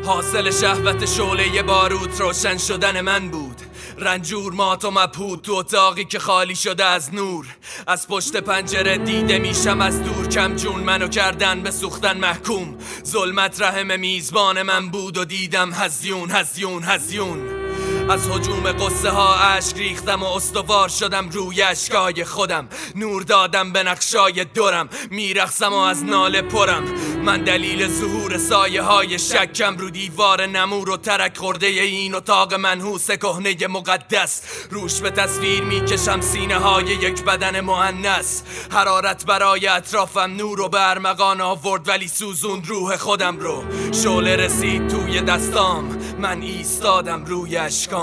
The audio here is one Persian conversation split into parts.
حاصل شهوت شعله باروت روشن شدن من بود. رنجور مات و مبهوت تو اتاقی که خالی شده از نور. از پشت پنجره دیده میشم از دور، کم جون منو کردن به سوختن محکوم. ظلمت رحم میزبان من بود و دیدم هزیون هزیون هزیون. از هجوم قصه ها اشک ریختم و استوار شدم روی اشکای خودم. نور دادم به نقشای دورم، میرقصم و از ناله پرم. من دلیل ظهور سایه های شکم رو دیوار نمور و ترک خورده این اتاق منحوس کهنه مقدس. روش به تصویر میکشم سینه های یک بدن مؤنث. حرارت برای اطرافم نور و به ارمغان آورد ولی سوزوند روح خودم رو. شعله رسید توی دستام، من ایستادم روی اشکام.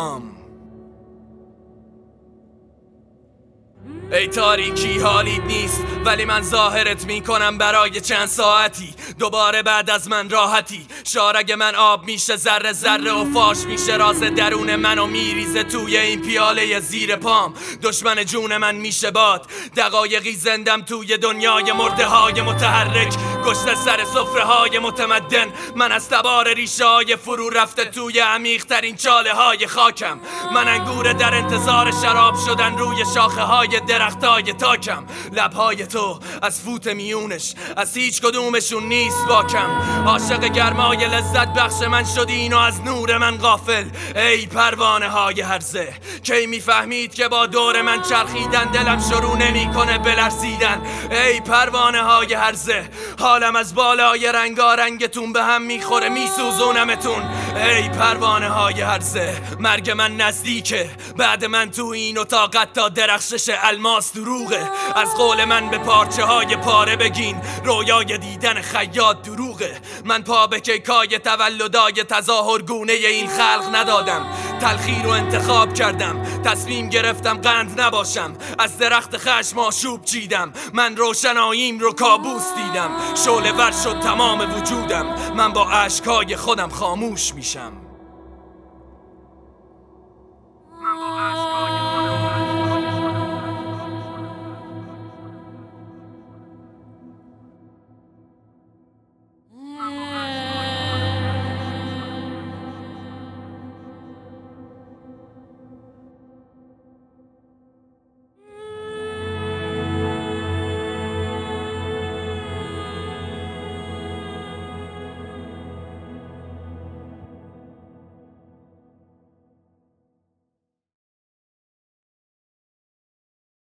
ای تاریکی حالیت نیست ولی من ظاهرت میکنم برای چند ساعتی. دوباره بعد از من راحتی. شارگ من آب میشه ذره ذره و فاش میشه راز درون منو میریزه توی این پیاله زیر پام. دشمن جون من میشه باد. دقایقی زندم توی دنیای مرده های متحرک. گشت سر سفره های متمدن. من از تبار ریشه های فرو رفته توی عمیق ترین چاله های خاکم. من انگور در انتظار شراب شدن روی شاخه های درختای تاکم. لبهای تو از فوت میونش از هیچ کدومشون نیست باکم. عاشق گرمای لذت بخش من شدی اینو از نور من غافل. ای پروانه های هرزه، کی میفهمید که با دور من چرخیدن دلم شروع نمیکنه بلرزیدن. ای پروانه های هرزه، حالم از بالای رنگارنگتون به هم میخوره میسوزونمتون. ای پروانه های هرزه، مرگ من نزدیکه. بعد من تو این اتاق تا درخشش الماس دروغه. از قول من به پارچه های پاره بگین، رویای دیدن خیاط دروغه. من پا به کیکای تولدای تظاهرگونه این خلق ندادم. تلخی رو انتخاب کردم، تصمیم گرفتم قند نباشم. از درخت خشم آشوب چیدم. من روشناییم رو کابوس دیدم. شعله ور شد تمام وجودم. من با اشکای خودم خاموش میشم.